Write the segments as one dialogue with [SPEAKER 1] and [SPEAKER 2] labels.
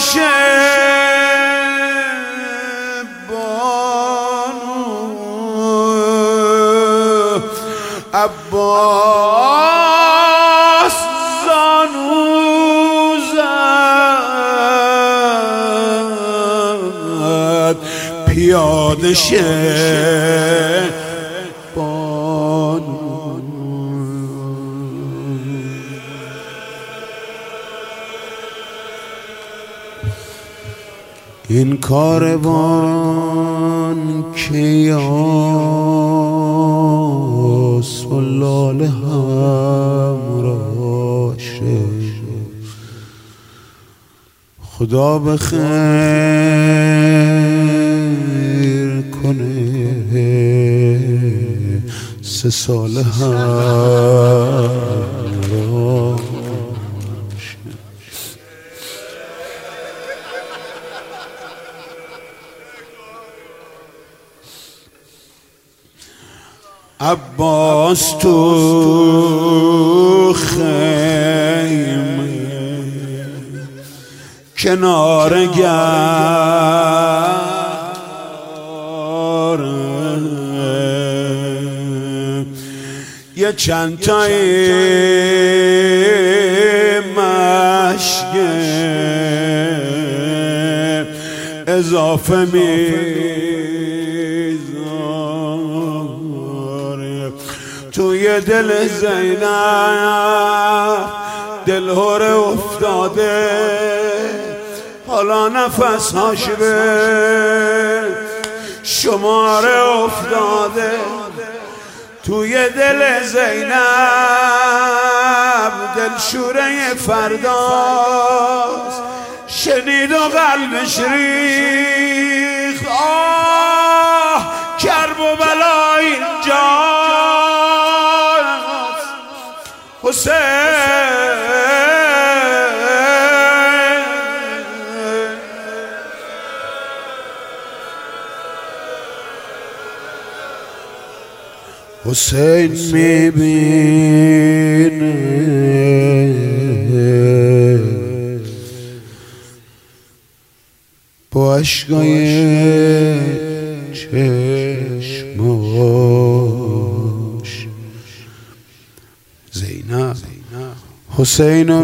[SPEAKER 1] بانو عباس زانو زد پیاده شه بانو. این کاروان که یاس و لاله همراشه خدا به خیر کنه 3 سال همراشه. عباس تو خیمه کنار گره یه چند تایی مشگه اضافه میذاره توی دل زینب دلهره افتاده حالا نفسهاش به شماره افتاده توی دل زینب دلشوره فرداست شنید و قلبش ریخت آه کرب و بلا اینجاست حسین حسین میبینه با اشکای چشماش زینب حسینو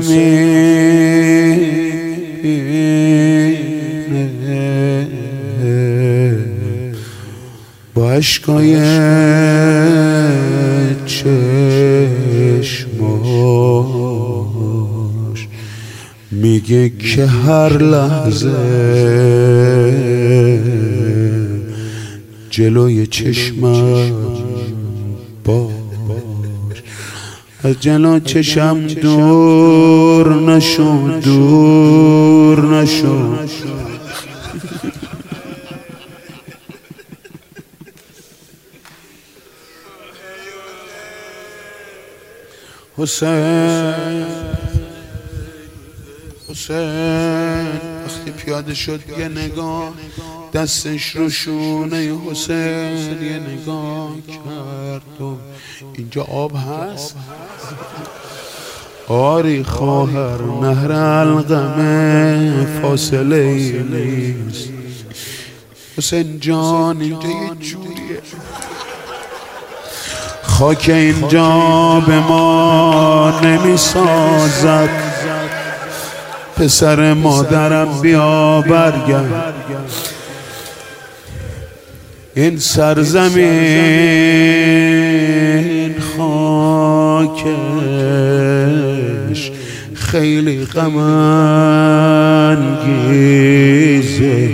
[SPEAKER 1] میبینه با اشکای چشماش میگه که هر لحظه جلوی چشمم باش از جلو چشم دور نشو دور نشو حسین وقتی پیاده شد یه نگاه دستش رو شونه حسین یه نگاه کرد و اینجا آب هست آری خواهر نهر القمه فاصله ای نیست حسین جان اینجا یه جوریه خاک اینجا به ما نمی سازد پسر مادرم بیا برگرد این سرزمین خاکش خیلی غم انگیزه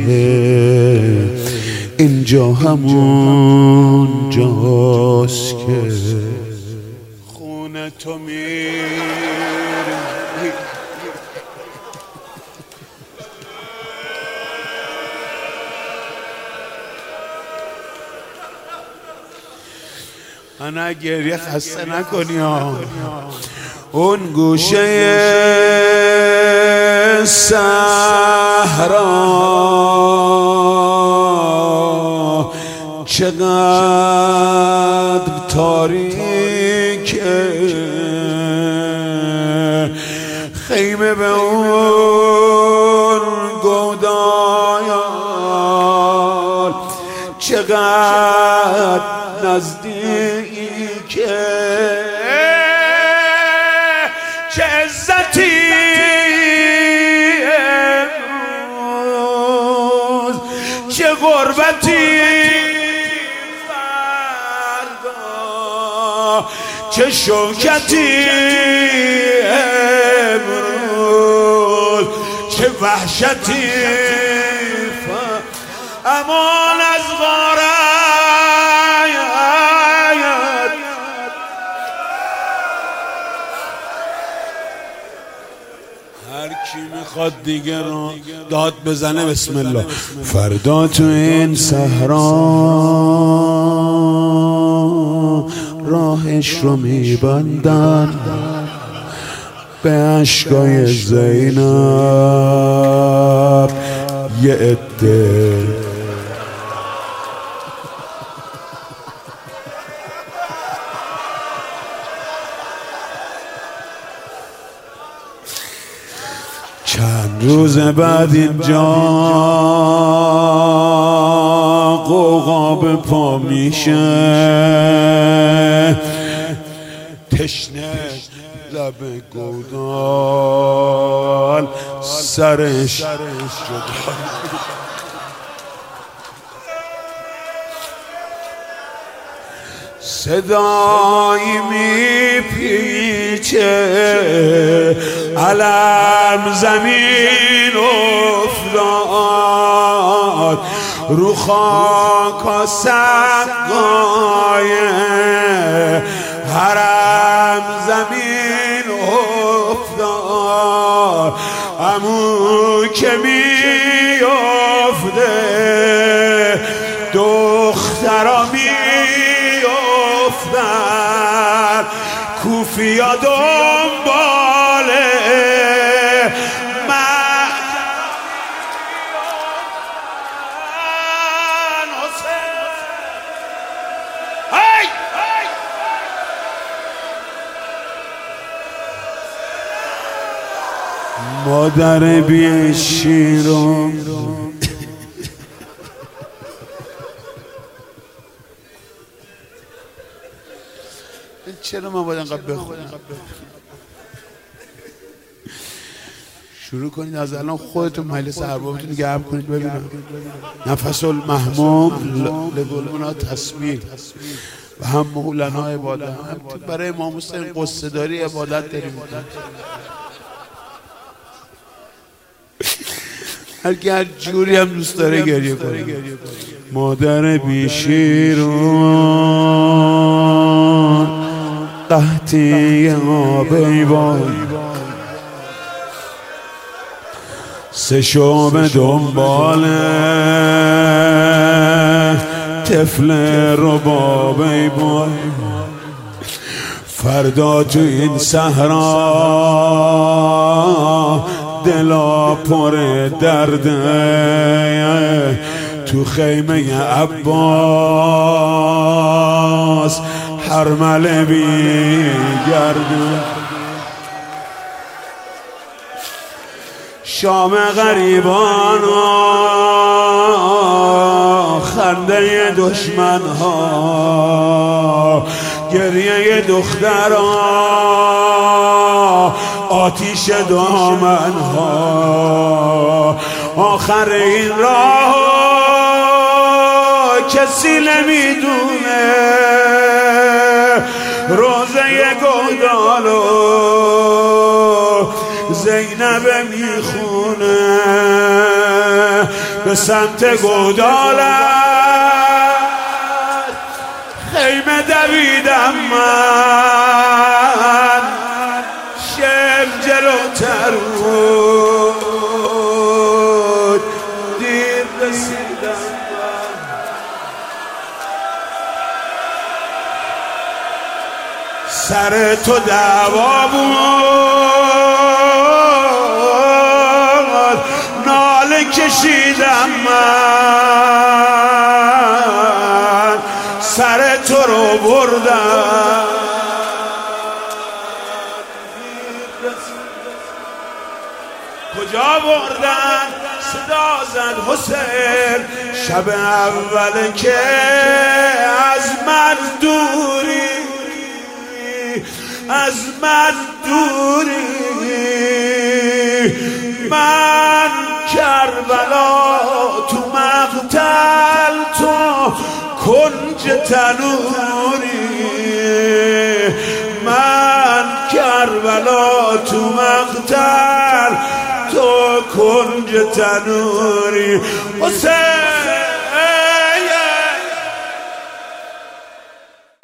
[SPEAKER 1] اینجا همون جاست که خونه تو میری انا گریه خسته نکنی اون گوشه صحرا چقدر تاریکه خیمه به اون چقدر نزدیکه، چه عزتی امروز، چه غربتی فردا، چه شوکتی امروز، چه وحشتی امان از غارت. هر کی میخواد دیگه رو داد بزنه بسم الله. فردا تو این صحرا راهش رو میبندن به اشکای زینب یه عده، چند روز بعد اینجا غوغا به پا میشه، تشنه لب گودال سرش جدا، صدایی میپیچه علم زمین افتاد، رو خاک و سقای حرم زمین افتاد، عمو که میافته دخترا میافتن، کوفیا دنباله من حسین. هی مادر بی شیرم چرا من باید انقدر بخونم؟ شروع کنید از الان خودتون مجلس اربابتون گرم کنید ببینم. نفس المحموم لگلمنا تسبیح و هم مولانا عبادت، هم برای امام حسین قصه داری عبادت داریم. هر کی هر جوری هم دوست داره گریه کنه. مادر بیشیرون قحطی آبی وای، سه شعبه دنباله طفل ربابی وای، فردا تو این صحرا دلا پر درده، تو خیمه عباس حرمله بیگرده، شام غریبان ها خنده دشمن ها، گریه دختر ها آتیش دامن ها، آخر این راه کسی نمیدونه، روزه گودالو زینب میخونه، به سمت گودالت خیمه دویدم من، شم جلوتر بود دیر رسیدم من، سر تو دعوا بود ناله کشیدم من، سر تو رو بردم کجا بردن؟ صدا زد حسین شب اول که از من دوری از من دوری من کربلا تو مقتل تو کنج تنوری من کربلا تو مقتل تو کنج تنوری حسین